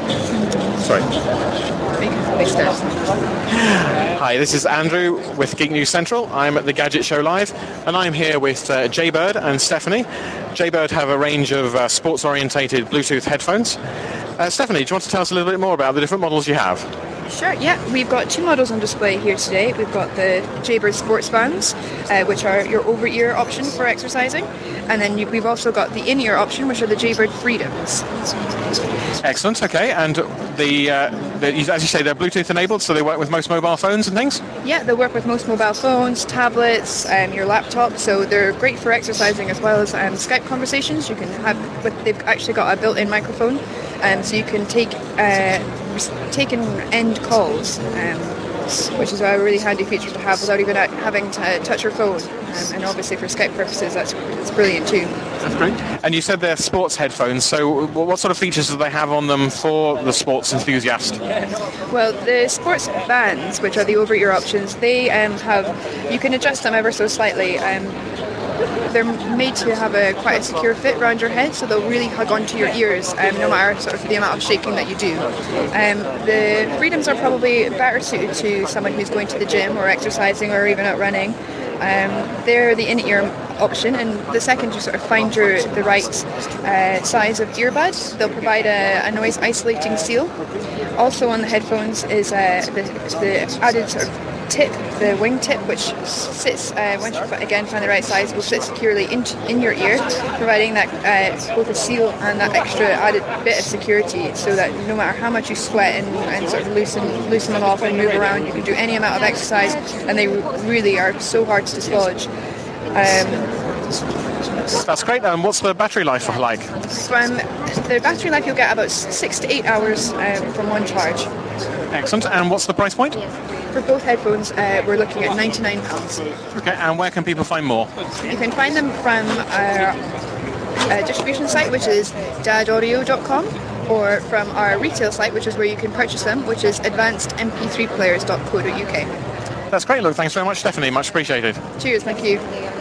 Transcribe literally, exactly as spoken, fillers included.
Sorry. Hi, this is Andrew with Geek News Central. I'm at the Gadget Show Live, and I'm here with uh, Jaybird and Stephanie. Jaybird have a range of uh, sports-orientated Bluetooth headphones. Uh, Stephanie, do you want to tell us a little bit more about the different models you have? Sure, yeah. We've got two models on display here today. We've got the Jaybird Sports Bands, uh, which are your over-ear option for exercising. And then you, we've also got the in-ear option, which are the Jaybird Freedoms. Excellent, okay. And the, uh, the, as you say, they're Bluetooth enabled, so they work with most mobile phones and things? Yeah, they work with most mobile phones, tablets, um, your laptop, so they're great for exercising as well as um, Skype conversations. You can have, with, they've actually got a built-in microphone, um, so you can take uh, take and end calls, um, which is a really handy feature to have without even having to touch your phone. Um, and obviously for Skype purposes, that's, that's brilliant too. That's great. And you said they're sports headphones, so what sort of features do they have on them for the sports enthusiast? Well, the sports bands, which are the over-ear options, they um, have, you can adjust them ever so slightly. Um, they're made to have a quite a secure fit around your head, so they'll really hug onto your ears, um, no matter sort of the amount of shaking that you do. Um, the Freedoms are probably better suited to someone who's going to the gym or exercising or even out running. Um, they're the in-ear option, and the second you sort of find your the right uh, size of earbud, they'll provide a, a noise isolating seal. Also on the headphones is uh, the, the added sort of tip, the wing tip, which sits, uh, once you again find the right size, will sit securely in, in your ear, providing that uh, both a seal and that extra added bit of security, so that no matter how much you sweat and, and sort of loosen loosen them off and move around, you can do any amount of exercise, and they really are so hard to dislodge. Um, That's great. And um, what's the battery life like? From the battery life, you'll get about six to eight hours um, from one charge. Excellent. And what's the price point? For both headphones, uh, we're looking at ninety-nine pounds. Okay. And where can people find more? You can find them from our uh, distribution site, which is dad audio dot com, or from our retail site, which is where you can purchase them, which is advanced m p three players dot co dot u k. That's great. Look, thanks very much, Stephanie. Much appreciated. Cheers. Thank you.